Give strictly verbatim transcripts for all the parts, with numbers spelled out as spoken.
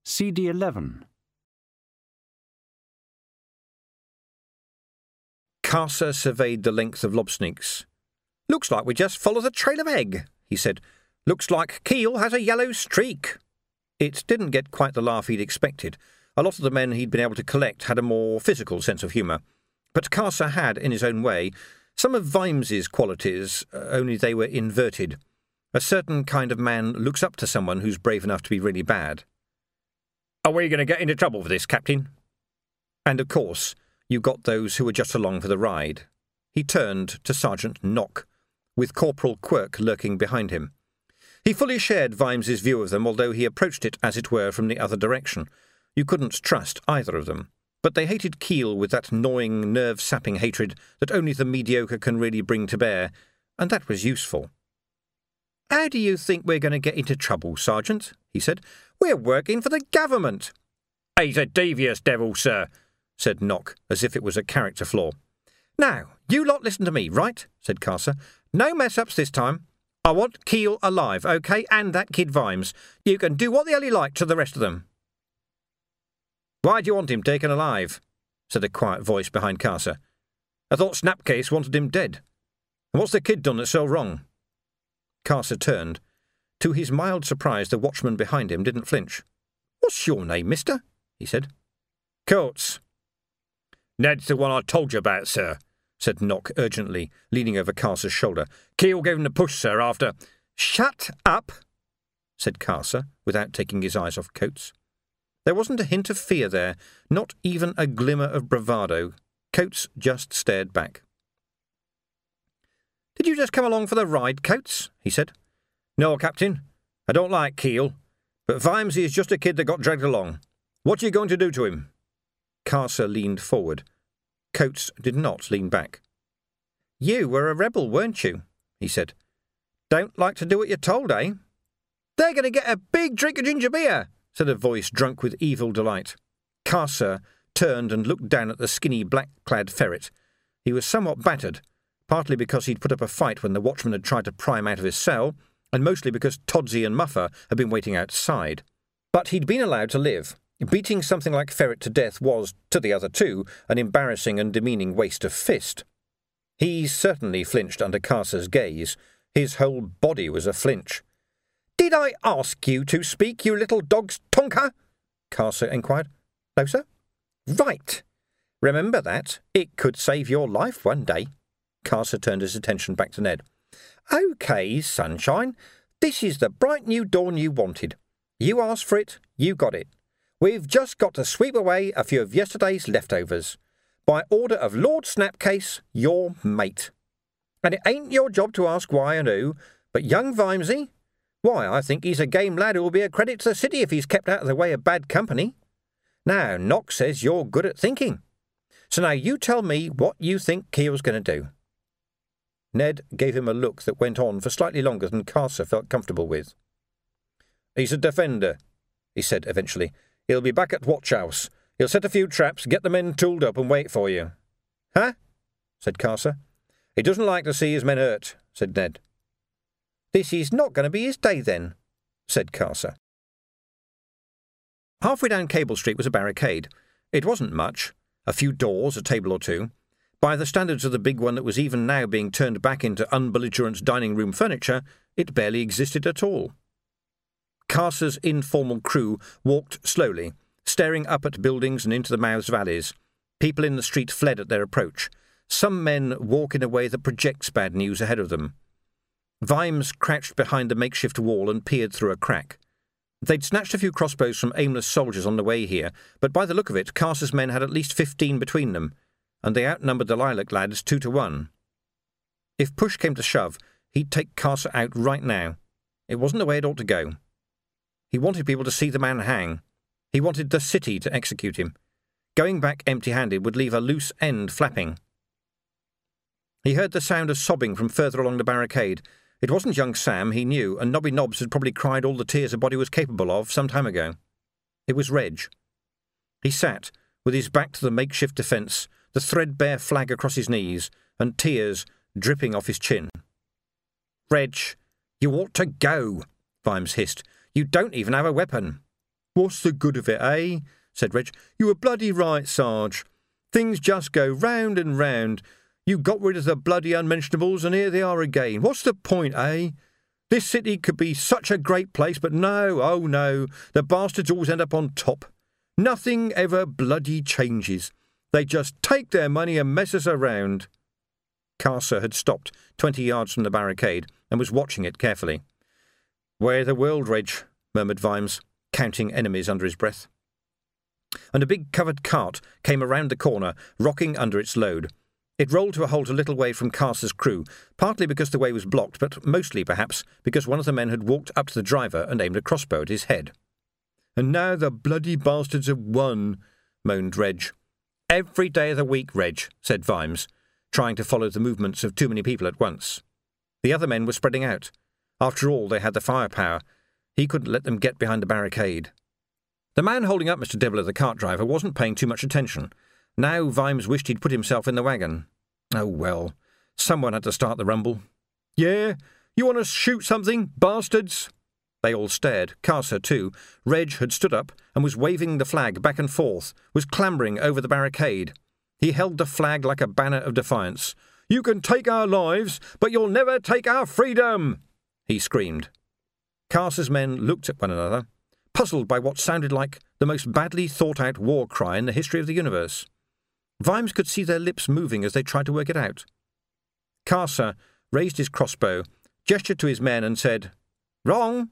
C D eleven. Carcer surveyed the length of lobsneaks. "Looks like we just followed the trail of egg," he said. "Looks like Keel has a yellow streak." It didn't get quite the laugh he'd expected. A lot of the men he'd been able to collect had a more physical sense of humour. But Carcer had, in his own way, some of Vimes's qualities, only they were inverted. A certain kind of man looks up to someone who's brave enough to be really bad. "Are we going to get into trouble for this, Captain?" And of course, you got those who were just along for the ride. He turned to Sergeant Nock, with Corporal Quirk lurking behind him. He fully shared Vimes's view of them, although he approached it, as it were, from the other direction. You couldn't trust either of them. But they hated Keel with that gnawing, nerve-sapping hatred that only the mediocre can really bring to bear, and that was useful. "How do you think we're going to get into trouble, Sergeant?" he said. "We're working for the government." "He's a devious devil, sir," said Nock, as if it was a character flaw. "Now, you lot listen to me, right?" said Carcer. "No mess-ups this time. I want Keel alive, OK, and that kid Vimes. You can do what the hell you like to the rest of them." "Why do you want him taken alive?" said a quiet voice behind Carcer. "I thought Snapcase wanted him dead. And what's the kid done that's so wrong?" Carcer turned. To his mild surprise, the watchman behind him didn't flinch. "What's your name, mister?" he said. "Coates." "Ned's the one I told you about, sir," said Nock urgently, leaning over Carcer's shoulder. "Keel gave him the push, sir, after—" "Shut up," said Carcer, without taking his eyes off Coates. There wasn't a hint of fear there, not even a glimmer of bravado. Coates just stared back. "Did you just come along for the ride, Coates?" he said. "No, Captain. I don't like Keel, but Vimesy is just a kid that got dragged along. What are you going to do to him?" Carcer leaned forward. Coates did not lean back. "You were a rebel, weren't you?" he said. "Don't like to do what you're told, eh?" "They're going to get a big drink of ginger beer," said a voice drunk with evil delight. Carcer turned and looked down at the skinny black-clad ferret. He was somewhat battered, partly because he'd put up a fight when the watchman had tried to pry him out of his cell, and mostly because Todsey and Muffer had been waiting outside. But he'd been allowed to live. Beating something like Ferret to death was, to the other two, an embarrassing and demeaning waste of fist. He certainly flinched under Carcer's gaze. His whole body was a flinch. "Did I ask you to speak, you little dog's tonker?" Carcer inquired. "No, sir." "Right. Remember that. It could save your life one day." Carcer turned his attention back to Ned. "OK, sunshine. This is the bright new dawn you wanted. You asked for it, you got it. We've just got to sweep away a few of yesterday's leftovers. By order of Lord Snapcase, your mate. And it ain't your job to ask why and who, but young Vimesy, why, I think he's a game lad who will be a credit to the city if he's kept out of the way of bad company. Now, Nock says you're good at thinking. So now you tell me what you think Keel's going to do." Ned gave him a look that went on for slightly longer than Carcer felt comfortable with. "He's a defender," he said eventually. "He'll be back at Watch House. He'll set a few traps, get the men tooled up and wait for you." "Huh?" said Carcer. "He doesn't like to see his men hurt," said Ned. "This is not going to be his day, then," said Carcer. Halfway down Cable Street was a barricade. It wasn't much. A few doors, a table or two. By the standards of the big one that was even now being turned back into unbelligerent dining room furniture, it barely existed at all. Carcer's informal crew walked slowly, staring up at buildings and into the mouths of alleys. People in the street fled at their approach. Some men walk in a way that projects bad news ahead of them. Vimes crouched behind the makeshift wall and peered through a crack. They'd snatched a few crossbows from aimless soldiers on the way here, but by the look of it, Carcer's men had at least fifteen between them, and they outnumbered the Lilac lads two to one. If push came to shove, he'd take Carcer out right now. It wasn't the way it ought to go. He wanted people to see the man hang. He wanted the city to execute him. Going back empty-handed would leave a loose end flapping. He heard the sound of sobbing from further along the barricade. It wasn't young Sam, he knew, and Nobby Nobbs had probably cried all the tears a body was capable of some time ago. It was Reg. He sat, with his back to the makeshift defence, the threadbare flag across his knees, and tears dripping off his chin. "Reg, you ought to go," Vimes hissed. "You don't even have a weapon." What's the good of it, eh? Said Reg. You were bloody right, Sarge. Things just go round and round. You got rid of the bloody unmentionables, and here they are again. What's the point, eh? This city could be such a great place, but no, oh no, the bastards always end up on top. Nothing ever bloody changes. They just take their money and mess us around. Carcer had stopped twenty yards from the barricade and was watching it carefully. Where the world, Reg, murmured Vimes, counting enemies under his breath. And a big covered cart came around the corner, rocking under its load. It rolled to a halt a little way from Carcer's crew, partly because the way was blocked, but mostly, perhaps, because one of the men had walked up to the driver and aimed a crossbow at his head. And now the bloody bastards have won, moaned Reg. Every day of the week, Reg, said Vimes, trying to follow the movements of too many people at once. The other men were spreading out. After all, they had the firepower. He couldn't let them get behind the barricade. The man holding up Mister Dibbler, the cart driver, wasn't paying too much attention. Now Vimes wished he'd put himself in the wagon. Oh well, someone had to start the rumble. Yeah? You want to shoot something, bastards? They all stared, Carcer too. Reg had stood up and was waving the flag back and forth, was clambering over the barricade. He held the flag like a banner of defiance. You can take our lives, but you'll never take our freedom, he screamed. Carcer's men looked at one another, puzzled by what sounded like the most badly thought-out war cry in the history of the universe. Vimes could see their lips moving as they tried to work it out. Carcer raised his crossbow, gestured to his men and said, Wrong!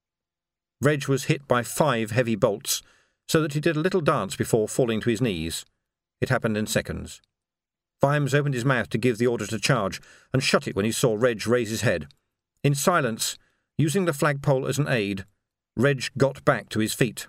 Reg was hit by five heavy bolts, so that he did a little dance before falling to his knees. It happened in seconds. Vimes opened his mouth to give the order to charge, and shut it when he saw Reg raise his head. In silence, using the flagpole as an aid, Reg got back to his feet.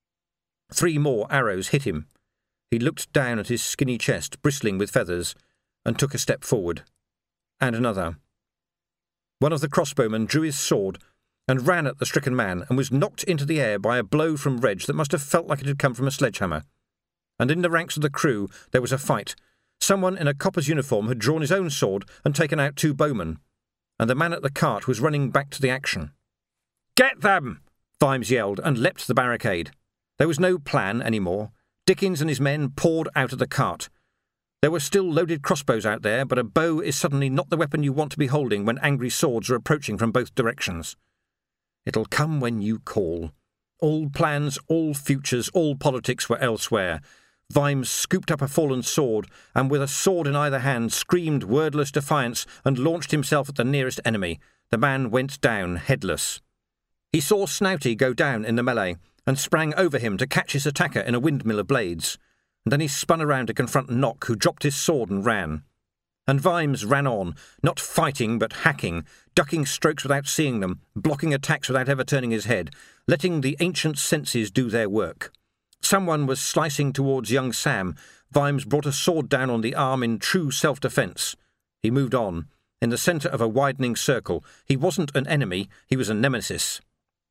Three more arrows hit him. He looked down at his skinny chest, bristling with feathers, and took a step forward. And another. One of the crossbowmen drew his sword and ran at the stricken man and was knocked into the air by a blow from Reg that must have felt like it had come from a sledgehammer. And in the ranks of the crew there was a fight. Someone in a copper's uniform had drawn his own sword and taken out two bowmen, and the man at the cart was running back to the action. Get them! Vimes yelled and leapt the barricade. There was no plan any more. Dickens and his men poured out of the cart. There were still loaded crossbows out there, but a bow is suddenly not the weapon you want to be holding when angry swords are approaching from both directions. It'll come when you call. All plans, all futures, all politics were elsewhere. Vimes scooped up a fallen sword, and with a sword in either hand screamed wordless defiance and launched himself at the nearest enemy. The man went down, headless. He saw Snouty go down in the melee, and sprang over him to catch his attacker in a windmill of blades. And then he spun around to confront Nock, who dropped his sword and ran. And Vimes ran on, not fighting but hacking, ducking strokes without seeing them, blocking attacks without ever turning his head, letting the ancient senses do their work. Someone was slicing towards young Sam. Vimes brought a sword down on the arm in true self-defence. He moved on. In the centre of a widening circle. He wasn't an enemy, he was a nemesis.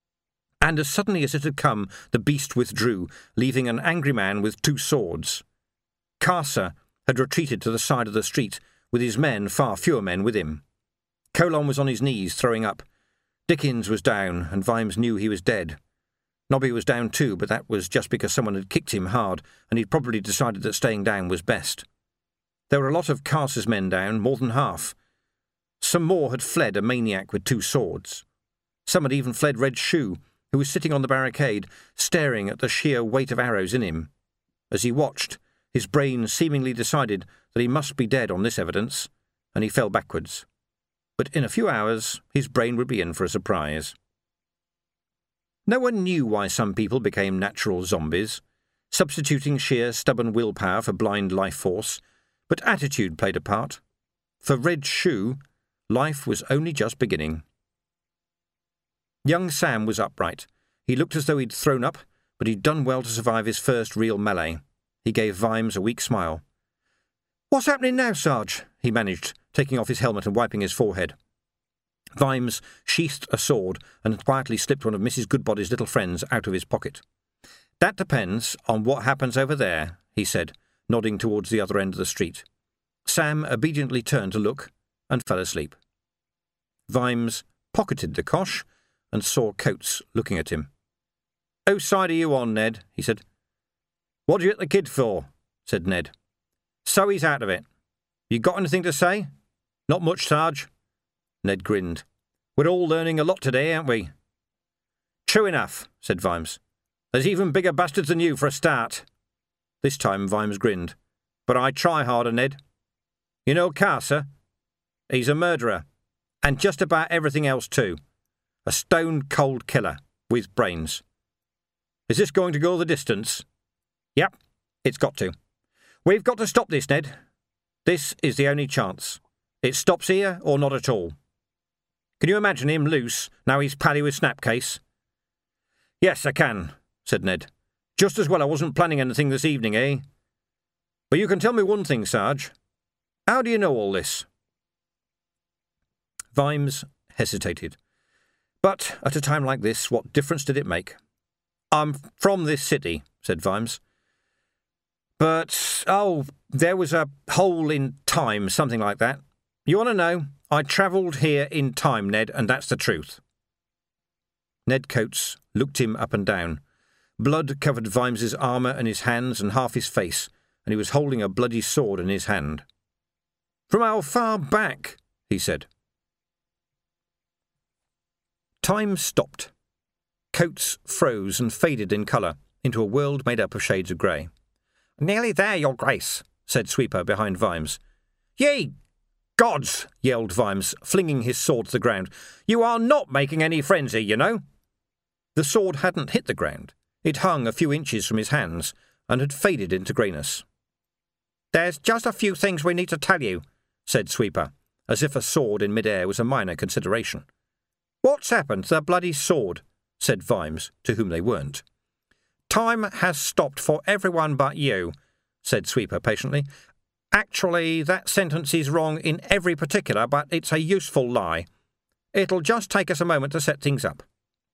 And as suddenly as it had come, the beast withdrew, leaving an angry man with two swords. Carcer had retreated to the side of the street, with his men, far fewer men, with him. Colon was on his knees, throwing up. Dickens was down, and Vimes knew he was dead. Nobby was down too, but that was just because someone had kicked him hard, and he'd probably decided that staying down was best. There were a lot of Carcer's men down, more than half. Some more had fled a maniac with two swords. Some had even fled Red Shoe, who was sitting on the barricade, staring at the sheer weight of arrows in him. As he watched, his brain seemingly decided that he must be dead on this evidence, and he fell backwards. But in a few hours, his brain would be in for a surprise. No one knew why some people became natural zombies, substituting sheer stubborn willpower for blind life force, but attitude played a part. For Red Shoe, life was only just beginning. Young Sam was upright. He looked as though he'd thrown up, but he'd done well to survive his first real melee. He gave Vimes a weak smile. "What's happening now, Sarge?" he managed, taking off his helmet and wiping his forehead. Vimes sheathed a sword and quietly slipped one of Missus Goodbody's little friends out of his pocket. "That depends on what happens over there," he said, nodding towards the other end of the street. Sam obediently turned to look and fell asleep. Vimes pocketed the cosh and saw Coates looking at him. Whose side are you on, Ned? He said. What do you get the kid for? Said Ned. So he's out of it. You got anything to say? Not much, Sarge. Ned grinned. We're all learning a lot today, aren't we? True enough, said Vimes. There's even bigger bastards than you for a start. This time Vimes grinned. But I try harder, Ned. You know Carcer? He's a murderer. And just about everything else too. A stone-cold killer, with brains. Is this going to go the distance? Yep, it's got to. We've got to stop this, Ned. This is the only chance. It stops here or not at all. Can you imagine him loose, now he's pally with Snapcase? Yes, I can, said Ned. Just as well I wasn't planning anything this evening, eh? But you can tell me one thing, Sarge. How do you know all this? Vimes hesitated. But at a time like this, what difference did it make? I'm from this city, said Vimes. But, oh, there was a hole in time, something like that. You want to know? I travelled here in time, Ned, and that's the truth. Ned Coates looked him up and down. Blood covered Vimes's armour and his hands and half his face, and he was holding a bloody sword in his hand. From how far back? He said. Time stopped. Coates froze and faded in colour into a world made up of shades of grey. Nearly there, Your Grace, said Sweeper behind Vimes. Ye gods, yelled Vimes, flinging his sword to the ground. You are not making any friends here, you know. The sword hadn't hit the ground. It hung a few inches from his hands and had faded into greyness. There's just a few things we need to tell you, said Sweeper, as if a sword in mid-air was a minor consideration. What's happened to the bloody sword? Said Vimes, to whom they weren't. Time has stopped for everyone but you, said Sweeper patiently. Actually, that sentence is wrong in every particular, but it's a useful lie. It'll just take us a moment to set things up.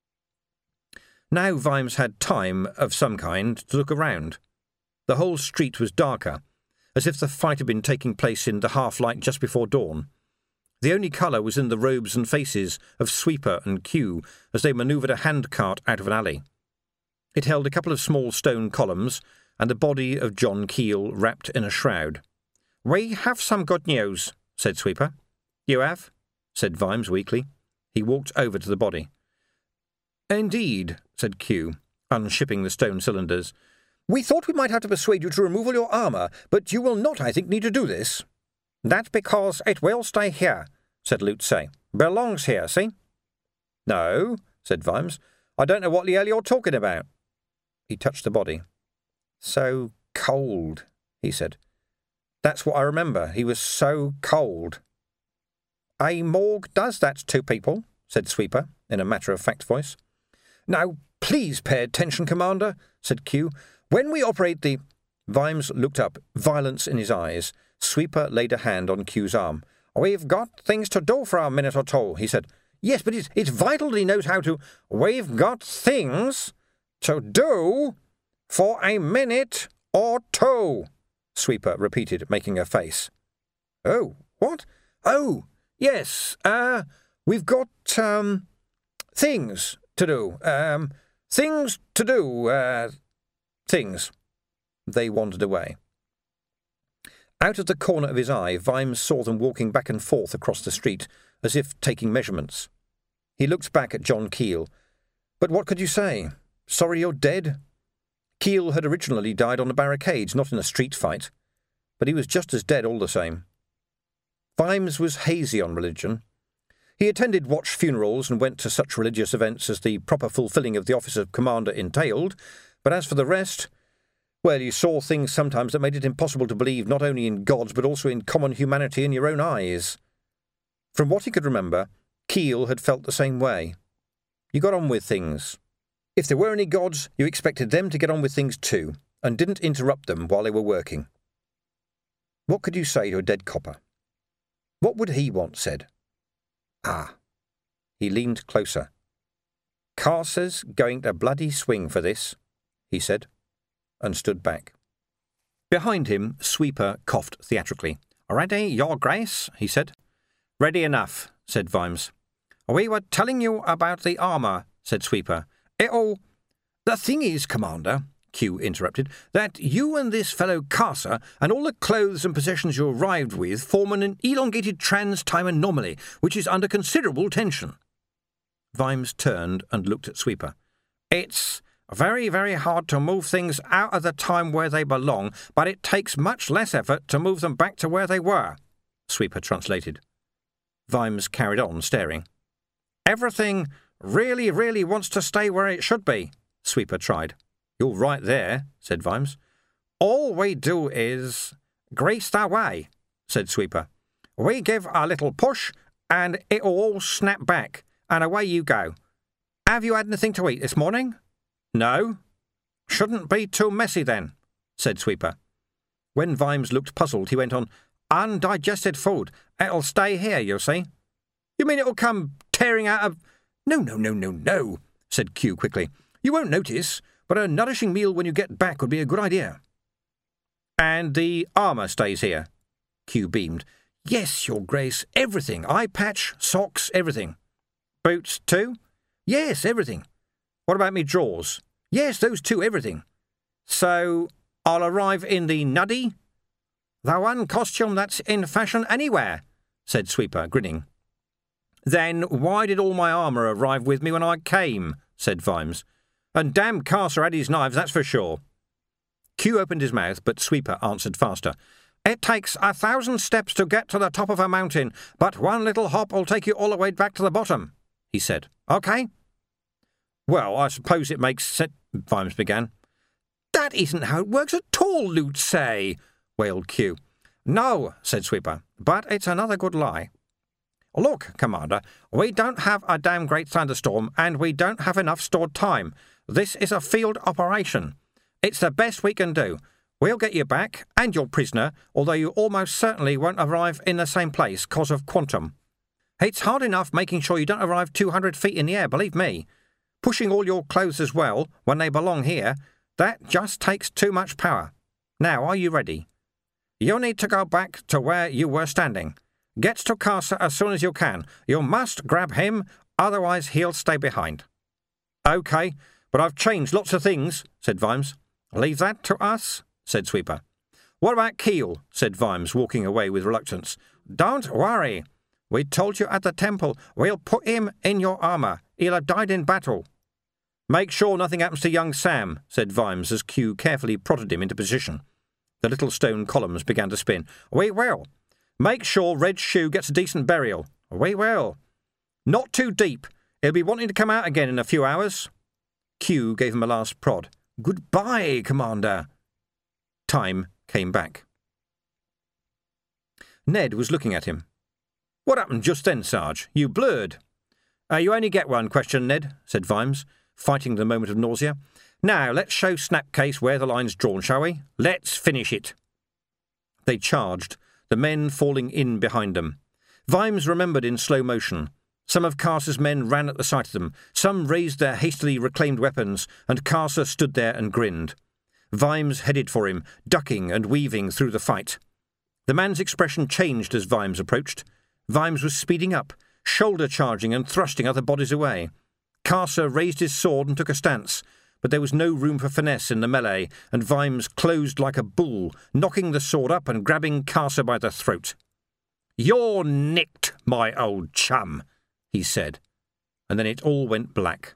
Now Vimes had time of some kind to look around. The whole street was darker, as if the fight had been taking place in the half-light just before dawn. The only colour was in the robes and faces of Sweeper and Q as they manoeuvred a handcart out of an alley. It held a couple of small stone columns and the body of John Keel wrapped in a shroud. We have some good news, said Sweeper. You have? Said Vimes weakly. He walked over to the body. Indeed, said Q, unshipping the stone cylinders. We thought we might have to persuade you to remove all your armour, but you will not, I think, need to do this. That's because it will stay here, said Lutze. Belongs here, see? No, said Vimes. I don't know what the hell you're talking about. He touched the body. So cold, he said. That's what I remember. He was so cold. A morgue does that to people, said Sweeper, in a matter-of-fact voice. Now, please pay attention, Commander, said Q. When we operate the... Vimes looked up, violence in his eyes. Sweeper laid a hand on Q's arm. We've got things to do for a minute or two, he said. Yes, but it's, it's vital that he knows how to... We've got things to do for a minute or two, Sweeper repeated, making a face. Oh, what? Oh, yes, uh, we've got, um, things to do, um, things to do, uh, things. They wandered away. Out of the corner of his eye, Vimes saw them walking back and forth across the street, as if taking measurements. He looked back at John Keel. But what could you say? Sorry you're dead? Keel had originally died on the barricades, not in a street fight. But he was just as dead all the same. Vimes was hazy on religion. He attended watch funerals and went to such religious events as the proper fulfilling of the office of commander entailed, but as for the rest, well, you saw things sometimes that made it impossible to believe not only in gods but also in common humanity in your own eyes. From what he could remember, Keel had felt the same way. You got on with things. If there were any gods, you expected them to get on with things too, and didn't interrupt them while they were working. What could you say to a dead copper? What would he want said? Ah. He leaned closer. Carcer's going to bloody swing for this, he said, and stood back. Behind him, Sweeper coughed theatrically. Ready, Your Grace, he said. Ready enough, said Vimes. We were telling you about the armour, said Sweeper. It'll... The thing is, Commander, Q interrupted, that you and this fellow Carcer and all the clothes and possessions you arrived with form an elongated trans-time anomaly, which is under considerable tension. Vimes turned and looked at Sweeper. It's very, very hard to move things out of the time where they belong, but it takes much less effort to move them back to where they were, Sweeper translated. Vimes carried on, staring. Everything really, really wants to stay where it should be, Sweeper tried. You're right there, said Vimes. All we do is grease our way, said Sweeper. We give a little push, and it'll all snap back, and away you go. Have you had anything to eat this morning? No. Shouldn't be too messy then, said Sweeper. When Vimes looked puzzled, he went on, Undigested food. It'll stay here, you'll see. You mean it'll come tearing out of... No, no, no, no, no, said Q quickly. You won't notice, but a nourishing meal when you get back would be a good idea. And the armour stays here, Q beamed. Yes, Your Grace, everything. Eye patch, socks, everything. Boots too? Yes, everything. What about me drawers? Yes, those too, everything. So, I'll arrive in the nuddy? The one costume that's in fashion anywhere, said Sweeper, grinning. Then why did all my armour arrive with me when I came, said Vimes. And damn Carcer had his knives, that's for sure. Q opened his mouth, but Sweeper answered faster. It takes a thousand steps to get to the top of a mountain, but one little hop will take you all the way back to the bottom, he said. OK? Well, I suppose it makes sense, Vimes began. That isn't how it works at all, Lute say, wailed Q. No, said Sweeper, but it's another good lie. Look, Commander, we don't have a damn great thunderstorm, and we don't have enough stored time. This is a field operation. It's the best we can do. We'll get you back, and your prisoner, although you almost certainly won't arrive in the same place, cause of quantum. It's hard enough making sure you don't arrive two hundred feet in the air, believe me. Pushing all your clothes as well, when they belong here, that just takes too much power. Now, are you ready? You'll need to go back to where you were standing. Get to Carcer as soon as you can. You must grab him, otherwise he'll stay behind. OK, but I've changed lots of things, said Vimes. Leave that to us, said Sweeper. What about Keel, said Vimes, walking away with reluctance. Don't worry. We told you at the temple. We'll put him in your armour. He'll have died in battle. Make sure nothing happens to young Sam, said Vimes as Q carefully prodded him into position. The little stone columns began to spin. We will. Make sure Red Shoe gets a decent burial. We will. Not too deep. He'll be wanting to come out again in a few hours. Q gave him a last prod. Goodbye, Commander. Time came back. Ned was looking at him. What happened just then, Sarge? You blurred. Uh, you only get one question, Ned, said Vimes, fighting the moment of nausea. Now, let's show Snapcase where the line's drawn, shall we? Let's finish it. They charged, the men falling in behind them. Vimes remembered in slow motion. Some of Carcer's men ran at the sight of them. Some raised their hastily reclaimed weapons, and Carcer stood there and grinned. Vimes headed for him, ducking and weaving through the fight. The man's expression changed as Vimes approached. Vimes was speeding up, shoulder-charging and thrusting other bodies away. Carcer raised his sword and took a stance, but there was no room for finesse in the melee, and Vimes closed like a bull, knocking the sword up and grabbing Carcer by the throat. "You're nicked, my old chum," he said, and then it all went black.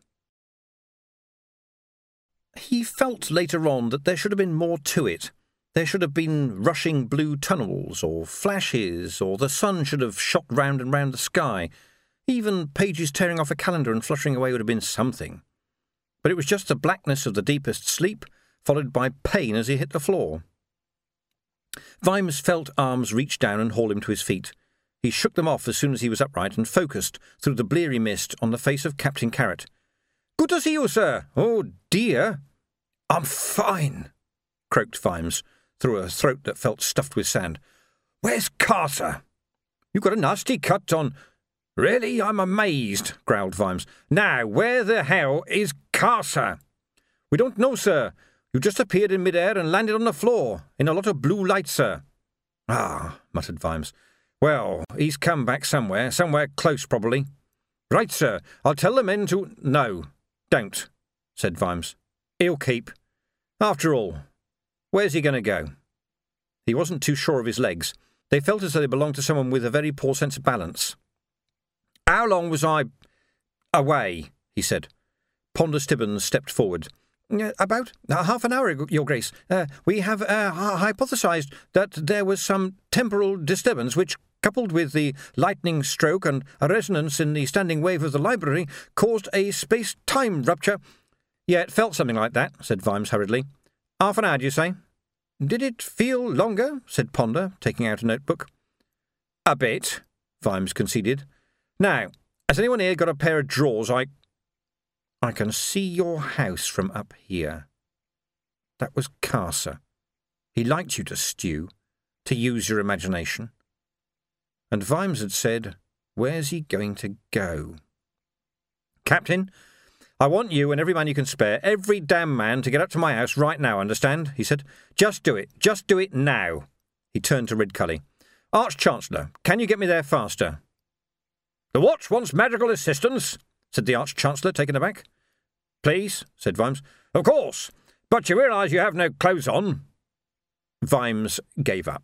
He felt later on that there should have been more to it. There should have been rushing blue tunnels, or flashes, or the sun should have shot round and round the sky. Even pages tearing off a calendar and fluttering away would have been something. But it was just the blackness of the deepest sleep, followed by pain as he hit the floor. Vimes felt arms reach down and haul him to his feet. He shook them off as soon as he was upright and focused through the bleary mist on the face of Captain Carrot. "Good to see you, sir. Oh, dear." "I'm fine," croaked Vimes, through a throat that felt stuffed with sand. "Where's Carcer?" "You've got a nasty cut on—" "Really? I'm amazed," growled Vimes. "Now, where the hell is Carcer?" "We don't know, sir. You just appeared in mid-air and landed on the floor, in a lot of blue light, sir." "Ah," muttered Vimes. "Well, he's come back somewhere, somewhere close, probably." "Right, sir. I'll tell the men to—" "No, don't," said Vimes. He'll keep. After all, where's he going to go? He wasn't too sure of his legs. They felt as though they belonged to someone with a very poor sense of balance. How long was I away? He said. Ponder Stibbons stepped forward. Uh, about half an hour, Your Grace. Uh, we have uh, hypothesized that there was some temporal disturbance which, coupled with the lightning stroke and a resonance in the standing wave of the library, caused a space-time rupture. Yeah, it felt something like that, said Vimes hurriedly. Half an hour, do you say? Did it feel longer? Said Ponder, taking out a notebook. A bit, Vimes conceded. Now, has anyone here got a pair of drawers I... I can see your house from up here. That was Carcer. He liked you to stew, to use your imagination. And Vimes had said, where's he going to go? Captain, I want you and every man you can spare, every damn man, to get up to my house right now, understand? He said. Just do it. Just do it now. He turned to Ridcully. Arch-Chancellor, can you get me there faster? The Watch wants magical assistance, said the Arch-Chancellor, taken aback. Please, said Vimes. Of course, but you realise you have no clothes on. Vimes gave up.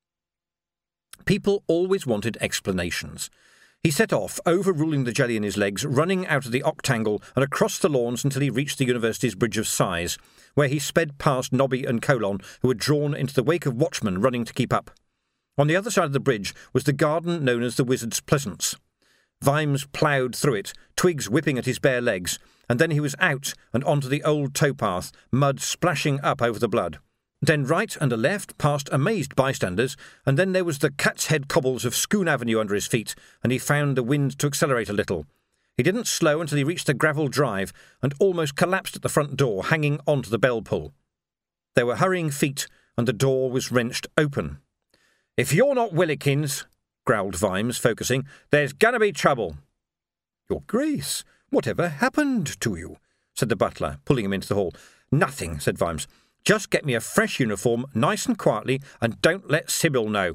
People always wanted explanations. He set off, overruling the jelly in his legs, running out of the octangle and across the lawns until he reached the University's Bridge of Sighs, where he sped past Nobby and Colon, who had drawn into the wake of watchmen running to keep up. On the other side of the bridge was the garden known as the Wizard's Pleasance. Vimes ploughed through it, twigs whipping at his bare legs, and then he was out and onto the old towpath, mud splashing up over the blood. Then right and a left past amazed bystanders, and then there was the cat's head cobbles of Scone Avenue under his feet, and he found the wind to accelerate a little. He didn't slow until he reached the gravel drive, and almost collapsed at the front door, hanging onto the bell pull. There were hurrying feet, and the door was wrenched open. If you're not Willikins, growled Vimes, focusing, there's gonna be trouble. Your Grace, whatever happened to you? Said the butler, pulling him into the hall. Nothing, said Vimes. Just get me a fresh uniform, nice and quietly, and don't let Sybil know.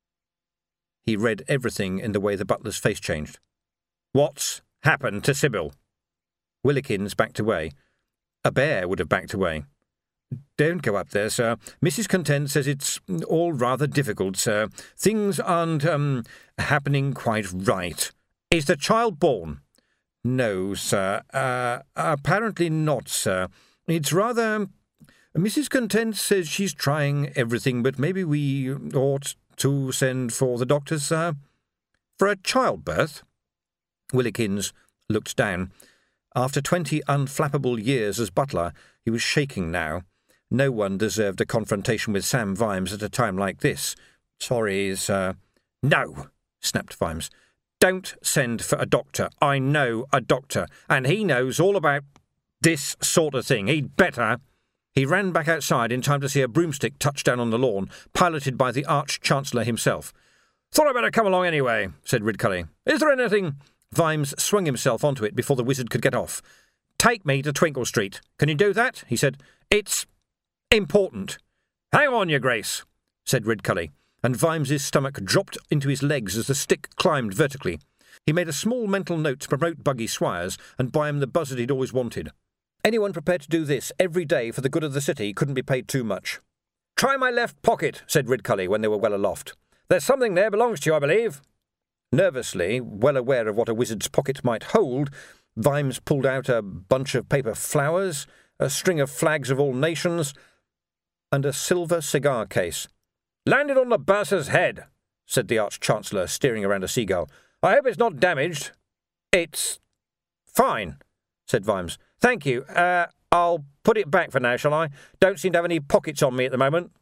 He read everything in the way the butler's face changed. What's happened to Sybil? Willikins backed away. A bear would have backed away. Don't go up there, sir. Missus Content says it's all rather difficult, sir. Things aren't, um, happening quite right. Is the child born? No, sir. Uh, apparently not, sir. It's rather... Missus Content says she's trying everything, but maybe we ought to send for the doctor, sir. For a childbirth? Willikins looked down. After twenty unflappable years as butler, he was shaking now. No one deserved a confrontation with Sam Vimes at a time like this. Sorry, sir. No, snapped Vimes. Don't send for a doctor. I know a doctor, and he knows all about this sort of thing. He'd better... He ran back outside in time to see a broomstick touch down on the lawn, piloted by the Arch-Chancellor himself. Thought I'd better come along anyway, said Ridcully. Is there anything... Vimes swung himself onto it before the wizard could get off. Take me to Twinkle Street. Can you do that? He said. It's important. Hang on, Your Grace, said Ridcully, and Vimes's stomach dropped into his legs as the stick climbed vertically. He made a small mental note to promote Buggy Swires and buy him the buzzard he'd always wanted. Anyone prepared to do this every day for the good of the city couldn't be paid too much. Try my left pocket, said Ridcully when they were well aloft. There's something there belongs to you, I believe. Nervously, well aware of what a wizard's pocket might hold, Vimes pulled out a bunch of paper flowers, a string of flags of all nations, and a silver cigar case. Landed on the bursar's head, said the Arch-Chancellor, steering around a seagull. I hope it's not damaged. It's fine, said Vimes. Thank you. Uh, I'll put it back for now, shall I? Don't seem to have any pockets on me at the moment.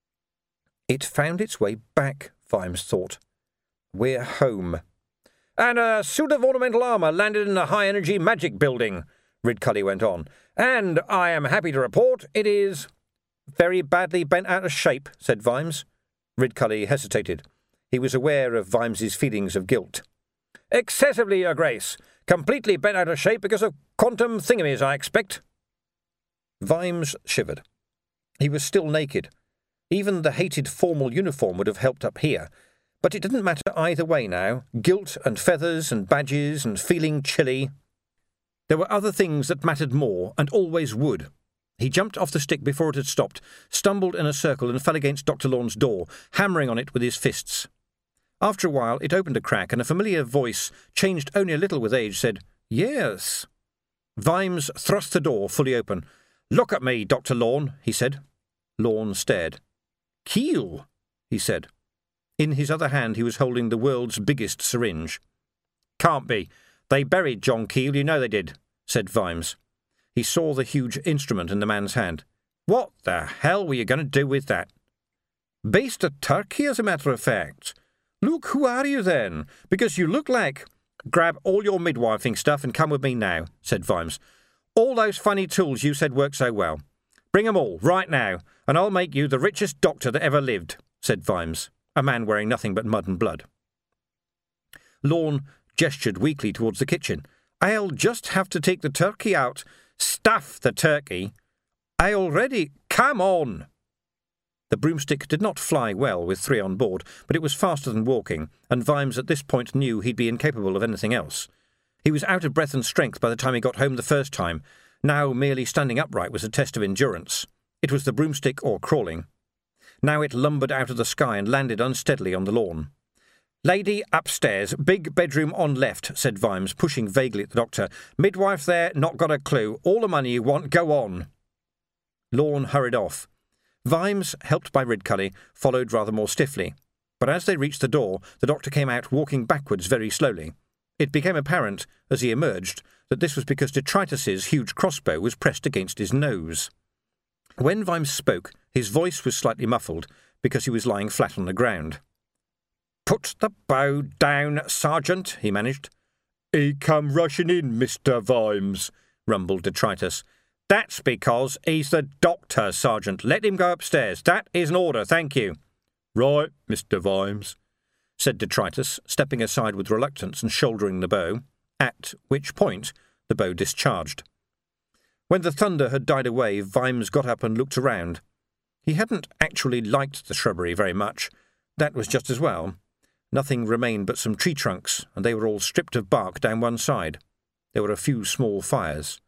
It found its way back, Vimes thought. We're home. And a suit of ornamental armour landed in a high-energy magic building, Ridcully went on. And I am happy to report it is... Very badly bent out of shape, said Vimes. Ridcully hesitated. He was aware of Vimes's feelings of guilt. Excessively, Your Grace. Completely bent out of shape because of quantum thingamies, I expect. Vimes shivered. He was still naked. Even the hated formal uniform would have helped up here. But it didn't matter either way now. Guilt and feathers and badges and feeling chilly. There were other things that mattered more, and always would. He jumped off the stick before it had stopped, stumbled in a circle and fell against Doctor Lorne's door, hammering on it with his fists. After a while it opened a crack, and a familiar voice, changed only a little with age, said, "Yes." Vimes thrust the door fully open. "Look at me, Doctor Lorne," he said. Lorne stared. "Keel," he said. In his other hand he was holding the world's biggest syringe. "Can't be. They buried John Keel, you know they did," said Vimes. He saw the huge instrument in the man's hand. "What the hell were you going to do with that?" "Baste a turkey, as a matter of fact." "Look, who are you then? Because you look like—" "Grab all your midwifing stuff and come with me now," said Vimes. "All those funny tools you said work so well. Bring 'em all, right now, and I'll make you the richest doctor that ever lived," said Vimes, a man wearing nothing but mud and blood. Lorne gestured weakly towards the kitchen. "I'll just have to take the turkey out." "Stuff the turkey." "I already—" "Come on!" The broomstick did not fly well with three on board, but it was faster than walking, and Vimes at this point knew he'd be incapable of anything else. He was out of breath and strength by the time he got home the first time. Now merely standing upright was a test of endurance. It was the broomstick or crawling. Now it lumbered out of the sky and landed unsteadily on the lawn. "Lady upstairs, big bedroom on left," said Vimes, pushing vaguely at the doctor. "Midwife there, not got a clue. All the money you want, go on." Lorne hurried off. Vimes, helped by Ridcully, followed rather more stiffly. But as they reached the door, the doctor came out walking backwards very slowly. It became apparent, as he emerged, that this was because Detritus's huge crossbow was pressed against his nose. When Vimes spoke, his voice was slightly muffled, because he was lying flat on the ground. "Put the bow down, Sergeant," he managed. "He come rushing in, Mister Vimes," rumbled Detritus. "That's because he's the doctor, Sergeant. Let him go upstairs. That is an order, thank you." "Right, Mister Vimes," said Detritus, stepping aside with reluctance and shouldering the bow, at which point the bow discharged. When the thunder had died away, Vimes got up and looked around. He hadn't actually liked the shrubbery very much. That was just as well. Nothing remained but some tree trunks, and they were all stripped of bark down one side. There were a few small fires.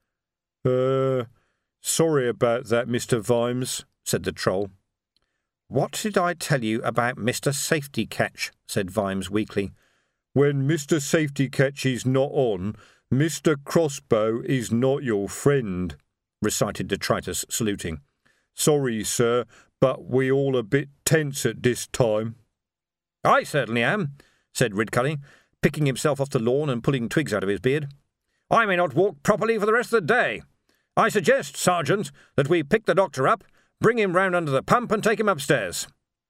Uh, sorry about that, Mister Vimes," said the troll. "What did I tell you about Mister Safety Catch?" said Vimes weakly. "When Mister Safety Catch is not on, Mister Crossbow is not your friend," recited Detritus, saluting. "Sorry, sir, but we all a bit tense at this time." "I certainly am," said Ridcully, picking himself off the lawn and pulling twigs out of his beard. "I may not walk properly for the rest of the day. I suggest, Sergeant, that we pick the doctor up, bring him round under the pump and take him upstairs."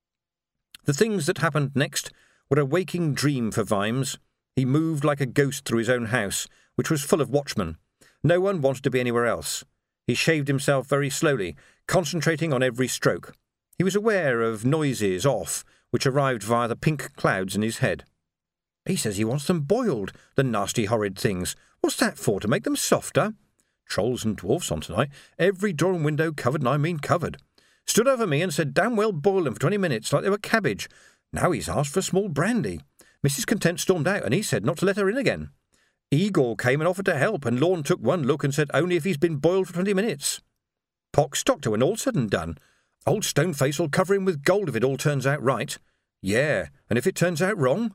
The things that happened next were a waking dream for Vimes. He moved like a ghost through his own house, which was full of watchmen. No one wanted to be anywhere else. He shaved himself very slowly, concentrating on every stroke. He was aware of noises off, which arrived via the pink clouds in his head. "He says he wants them boiled, the nasty horrid things. What's that for, to make them softer? Trolls and dwarfs on tonight. Every door and window covered, and I mean covered. Stood over me and said damn well boil them for twenty minutes like they were cabbage. Now he's asked for small brandy. Missus Content stormed out, and he said not to let her in again. Igor came and offered to help, and Lorne took one look and said only if he's been boiled for twenty minutes. Pox doctor when all's said and done. Old Stoneface will cover him with gold if it all turns out right. Yeah, and if it turns out wrong?"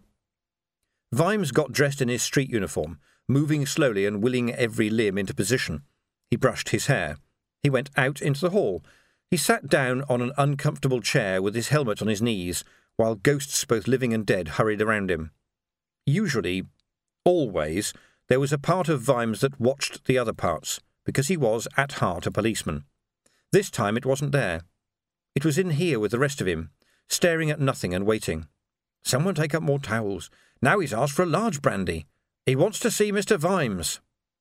Vimes got dressed in his street uniform, moving slowly and willing every limb into position. He brushed his hair. He went out into the hall. He sat down on an uncomfortable chair with his helmet on his knees, while ghosts both living and dead hurried around him. Usually, always, there was a part of Vimes that watched the other parts, because he was, at heart, a policeman. This time it wasn't there. It was in here with the rest of him, staring at nothing and waiting. Someone take up more towels. Now he's asked for a large brandy. He wants to see Mister Vimes.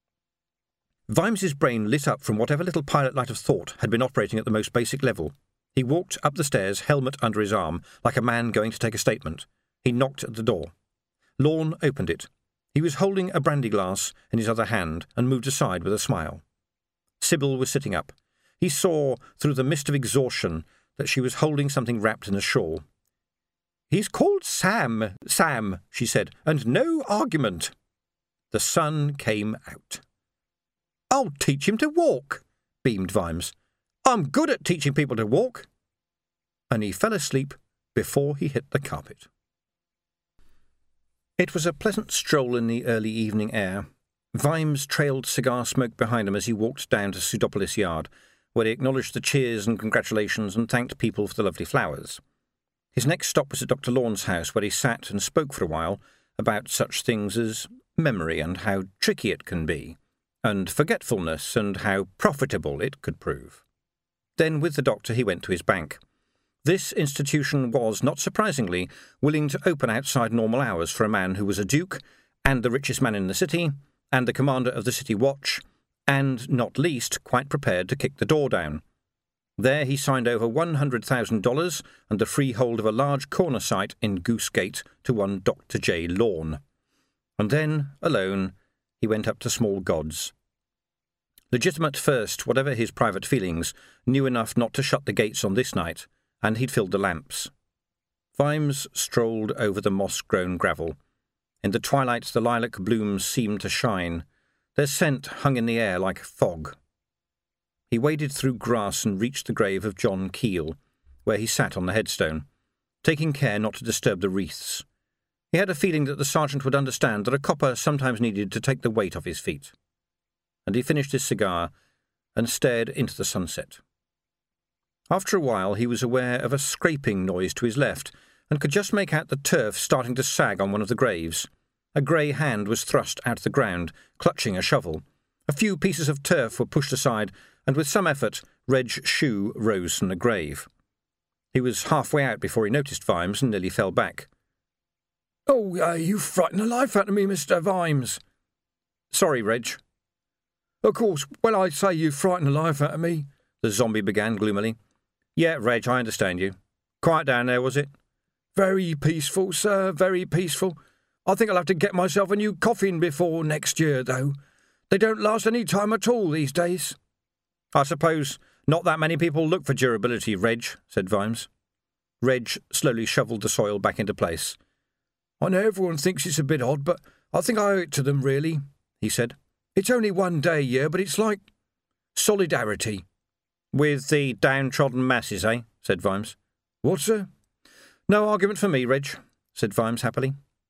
Vimes's brain lit up from whatever little pilot light of thought had been operating at the most basic level. He walked up the stairs, helmet under his arm, like a man going to take a statement. He knocked at the door. Lorne opened it. He was holding a brandy glass in his other hand and moved aside with a smile. Sybil was sitting up. He saw, through the mist of exhaustion, that she was holding something wrapped in a shawl. "He's called Sam, Sam," she said, "and no argument." The sun came out. "I'll teach him to walk," beamed Vimes. I'm good at teaching people to walk." And he fell asleep before he hit the carpet. It was a pleasant stroll in the early evening air. Vimes trailed cigar smoke behind him as he walked down to Pseudopolis Yard, where he acknowledged the cheers and congratulations and thanked people for the lovely flowers. His next stop was at Doctor Lawn's house, where he sat and spoke for a while about such things as memory and how tricky it can be, and forgetfulness and how profitable it could prove. Then, with the doctor, he went to his bank. This institution was, not surprisingly, willing to open outside normal hours for a man who was a duke, and the richest man in the city, and the commander of the city watch, and, not least, quite prepared to kick the door down. There he signed over one hundred thousand dollars and the freehold of a large corner site in Goosegate to one Doctor J. Lawn. And then, alone, he went up to Small Gods. Legitimate first, whatever his private feelings, knew enough not to shut the gates on this night, and he'd filled the lamps. Vimes strolled over the moss-grown gravel. In the twilight the lilac blooms seemed to shine. Their scent hung in the air like fog. He waded through grass and reached the grave of John Keel, where he sat on the headstone, taking care not to disturb the wreaths. He had a feeling that the sergeant would understand that a copper sometimes needed to take the weight off his feet. And he finished his cigar and stared into the sunset. After a while he was aware of a scraping noise to his left, and could just make out the turf starting to sag on one of the graves. A grey hand was thrust out of the ground, clutching a shovel. A few pieces of turf were pushed aside, and with some effort Reg's shoe rose from the grave. He was halfway out before he noticed Vimes and nearly fell back. "Oh, uh, you frightened the life out of me, Mister Vimes." "Sorry, Reg." "Of course, when I say you frightened the life out of me," the zombie began gloomily. "Yeah, Reg, I understand you. Quiet down there, was it?" "Very peaceful, sir, very peaceful. I think I'll have to get myself a new coffin before next year, though. They don't last any time at all these days." "I suppose not that many people look for durability, Reg," said Vimes. Reg slowly shovelled the soil back into place. "I know everyone thinks it's a bit odd, but I think I owe it to them, really," he said. "It's only one day a year, but it's like solidarity." "With the downtrodden masses, eh?" said Vimes. "What, sir?" "No argument for me, Reg," said Vimes happily.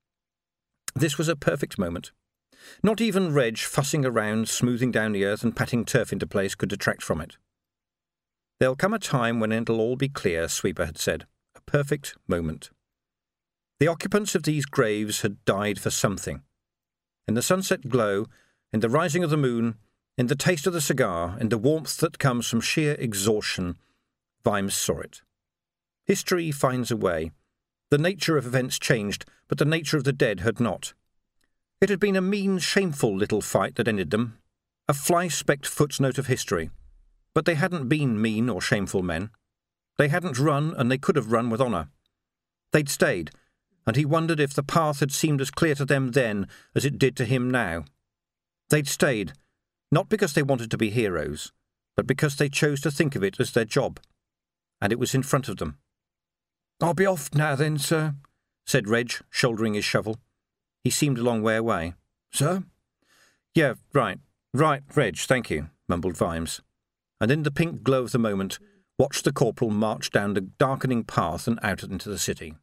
This was a perfect moment. Not even Reg fussing around, smoothing down the earth and patting turf into place could detract from it. "There'll come a time when it'll all be clear," Sweeper had said. A perfect moment. The occupants of these graves had died for something. In the sunset glow, in the rising of the moon, in the taste of the cigar, in the warmth that comes from sheer exhaustion, Vimes saw it. History finds a way. The nature of events changed, but the nature of the dead had not. It had been a mean, shameful little fight that ended them, a fly-specked footnote of history. But they hadn't been mean or shameful men. They hadn't run, and they could have run with honour. They'd stayed, and he wondered if the path had seemed as clear to them then as it did to him now. They'd stayed, not because they wanted to be heroes, but because they chose to think of it as their job. And it was in front of them. "I'll be off now then, sir," said Reg, shouldering his shovel. He seemed a long way away. "Sir?" "Yeah, right, right, Reg, thank you," mumbled Vimes, and in the pink glow of the moment watched the corporal march down the darkening path and out into the city.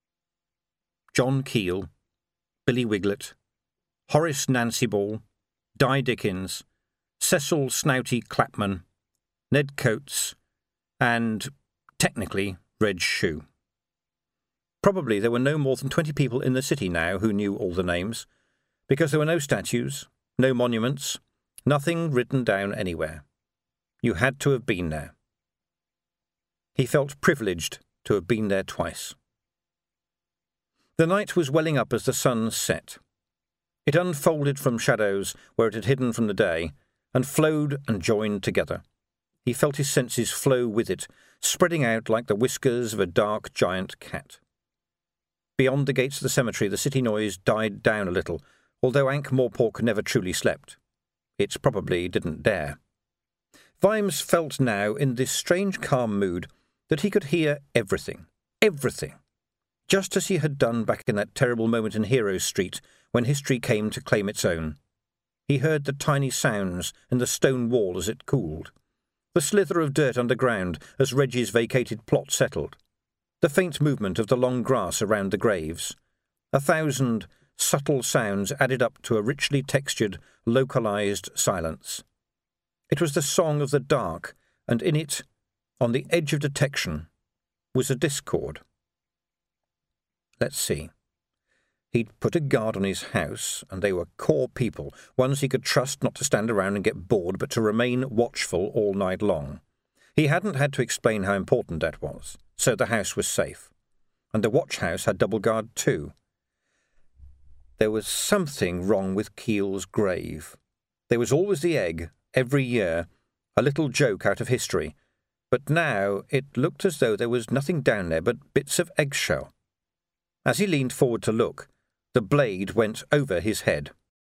John Keel, Billy Wiglet, Horace Nancy Ball, Di Dickens, Cecil Snouty Clapman, Ned Coates, and, technically, Reg Shoe. Probably there were no more than twenty people in the city now who knew all the names, because there were no statues, no monuments, nothing written down anywhere. You had to have been there. He felt privileged to have been there twice. The night was welling up as the sun set. It unfolded from shadows where it had hidden from the day, and flowed and joined together. He felt his senses flow with it, spreading out like the whiskers of a dark giant cat. Beyond the gates of the cemetery the city noise died down a little, although Ankh-Morpork never truly slept. It probably didn't dare. Vimes felt now, in this strange calm mood, that he could hear everything. Everything. Just as he had done back in that terrible moment in Heroes Street, when history came to claim its own. He heard the tiny sounds in the stone wall as it cooled, the slither of dirt underground as Reggie's vacated plot settled, the faint movement of the long grass around the graves. A thousand subtle sounds added up to a richly textured, localized silence. It was the song of the dark, and in it, on the edge of detection, was a discord. Let's see. He'd put a guard on his house, and they were core people, ones he could trust not to stand around and get bored, but to remain watchful all night long. He hadn't had to explain how important that was, so the house was safe. And the watch house had double guard too. There was something wrong with Keel's grave. There was always the egg, every year, a little joke out of history, but now it looked as though there was nothing down there but bits of eggshell. As he leaned forward to look, the blade went over his head.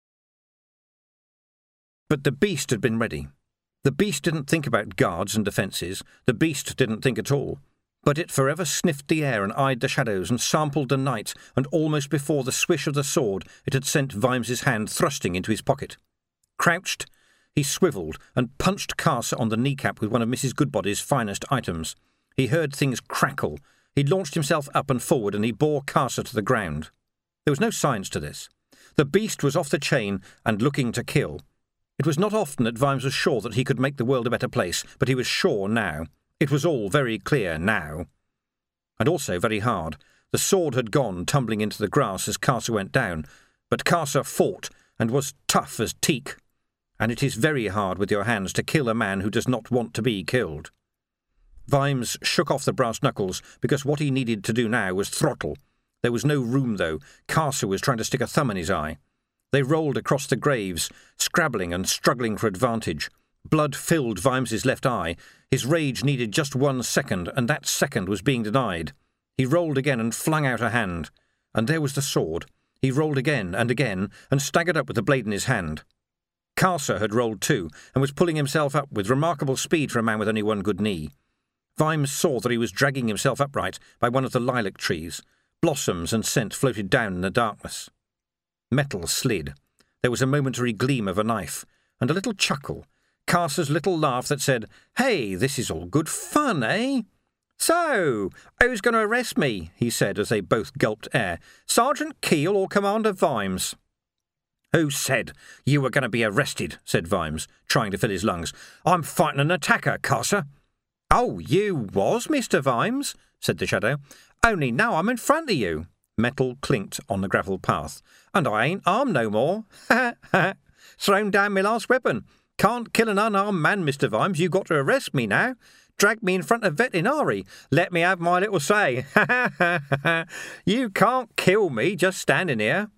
But the beast had been ready. The beast didn't think about guards and defences. The beast didn't think at all. But it forever sniffed the air and eyed the shadows and sampled the night, and almost before the swish of the sword it had sent Vimes's hand thrusting into his pocket. Crouched, he swivelled and punched Carcer on the kneecap with one of Missus Goodbody's finest items. He heard things crackle. He launched himself up and forward, and he bore Carcer to the ground. There was no science to this. The beast was off the chain and looking to kill. It was not often that Vimes was sure that he could make the world a better place, but he was sure now. It was all very clear now. And also very hard. The sword had gone tumbling into the grass as Carcer went down, but Carcer fought and was tough as teak. And it is very hard with your hands to kill a man who does not want to be killed. Vimes shook off the brass knuckles, because what he needed to do now was throttle. There was no room, though. Carcer was trying to stick a thumb in his eye. They rolled across the graves, scrabbling and struggling for advantage. Blood filled Vimes's left eye. His rage needed just one second, and that second was being denied. He rolled again and flung out a hand. And there was the sword. He rolled again and again, and staggered up with the blade in his hand. Carcer had rolled too, and was pulling himself up with remarkable speed for a man with only one good knee. Vimes saw that he was dragging himself upright by one of the lilac trees. Blossoms and scent floated down in the darkness. Metal slid. There was a momentary gleam of a knife, and a little chuckle. Carcer's little laugh that said, "Hey, this is all good fun, eh?" "So, who's going to arrest me?" he said as they both gulped air. "Sergeant Keel or Commander Vimes?" "Who said you were going to be arrested?" said Vimes, trying to fill his lungs. "I'm fighting an attacker, Carcer." "Oh, you was, Mister Vimes," said the shadow. "Only now I'm in front of you." Metal clinked on the gravel path. "And I ain't armed no more. Ha ha! Thrown down my last weapon. Can't kill an unarmed man, Mister Vimes. You got to arrest me now. Drag me in front of veterinary. Let me have my little say. Ha ha ha ha! You can't kill me just standing here."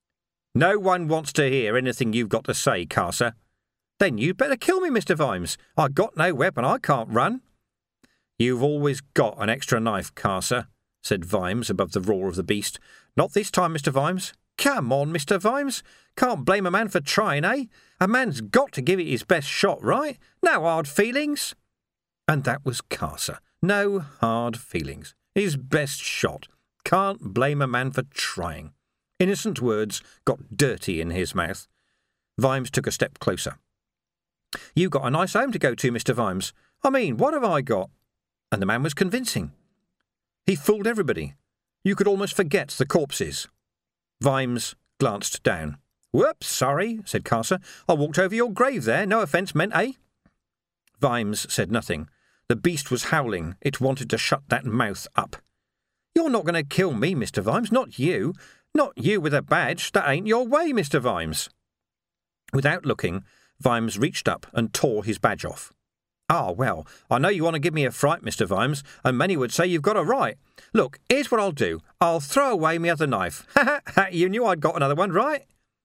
"No one wants to hear anything you've got to say, Carcer." "Then you'd better kill me, Mister Vimes. I got no weapon. I can't run." "You've always got an extra knife, Carcer," said Vimes above the roar of the beast. "Not this time, Mister Vimes." "Come on, Mister Vimes. Can't blame a man for trying, eh? A man's got to give it his best shot, right? No hard feelings." And that was Carcer. No hard feelings. His best shot. Can't blame a man for trying. Innocent words got dirty in his mouth. Vimes took a step closer. "You got a nice home to go to, Mister Vimes. I mean, what have I got?" And the man was convincing. He fooled everybody. You could almost forget the corpses. Vimes glanced down. "Whoops, sorry," said Carcer. "I walked over your grave there. No offence meant, eh?" Vimes said nothing. The beast was howling. It wanted to shut that mouth up. "You're not going to kill me, Mister Vimes. Not you. Not you with a badge. That ain't your way, Mister Vimes." Without looking, Vimes reached up and tore his badge off. "Ah, well, I know you want to give me a fright, Mister Vimes, and many would say you've got a right. Look, here's what I'll do. I'll throw away my other knife. Ha ha! You knew I'd got another one, right?"